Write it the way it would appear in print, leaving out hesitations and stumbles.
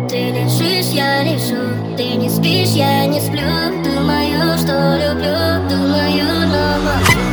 Ты лежишь, я лежу, ты не спишь, я не сплю. Думаю, что люблю, думаю, но молчу.